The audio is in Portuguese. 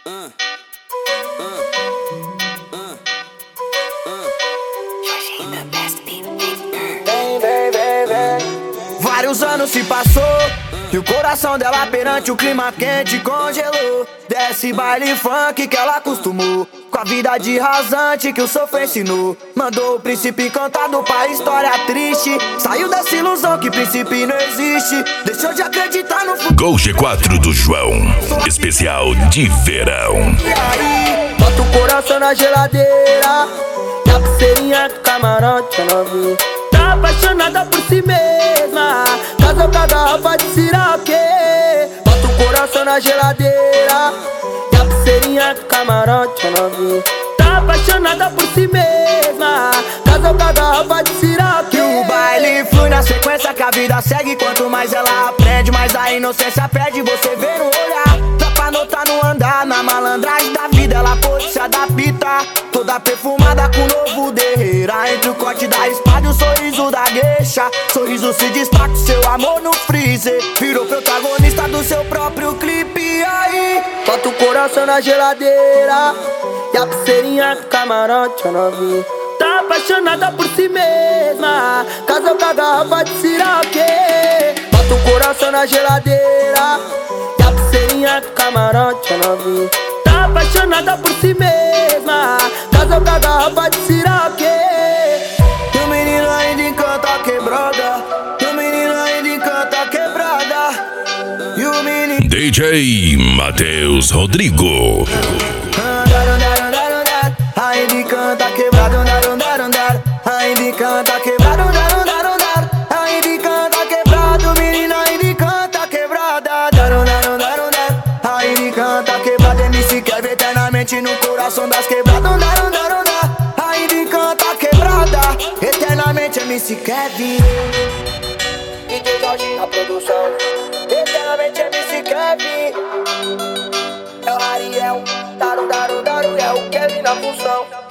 Vários anos se passou e o coração dela perante o clima quente congelou. Desce baile funk que ela acostumou, com a vida de rasante que o sofrer ensinou. Mandou o príncipe encantado pra história triste. Saiu dessa ilusão que príncipe não existe. Deixou de acreditar no futuro. Gol G4 do João, especial de verão. E aí, bota o coração na geladeira e a pulseirinha do camarote eu não vi. Tá apaixonada por si mesma, casou com a garrafa de siroque. Bota o coração na geladeira e a pulseirinha do camarote eu não vi. Tá apaixonada por si mesma, casou com a garrafa de siroque. E o baile flui na sequência que a vida segue. Quanto mais ela aprende, mais a inocência perde. Você vê no olhar, dá pra notar no andar. Na malandragem da vida ela pôde se adaptar. Toda perfumada com novo derreira. Entre o corte da espada e o sorriso da gueixa. Sorriso se destaca, seu amor no freezer. Virou protagonista do seu próprio clipe. E aí, bota o coração na geladeira e a pulseirinha do camarote eu não vi. Tá apaixonada por si mesma, casou com a garrafa de siroque. Bota o coração na geladeira e a pulseirinha do camarote eu não vi. Tá apaixonada por si mesma, casou com a garrafa de siroque. E o menino ainda encanta a quebrada, e o menino ainda encanta a quebrada. E o menino DJ Matheus Rodrigo. Ainda encanta quebrado, ainda encanta quebrado, ainda encanta quebrado, menina ainda encanta quebrada, ainda encanta quebrada, MC Kevin eternamente no coração das quebradas, ainda encanta quebrada, eternamente MC Kevin. DJ Jorge na produção, eternamente MC Kevin. É o Ariel, é o Kevin na função.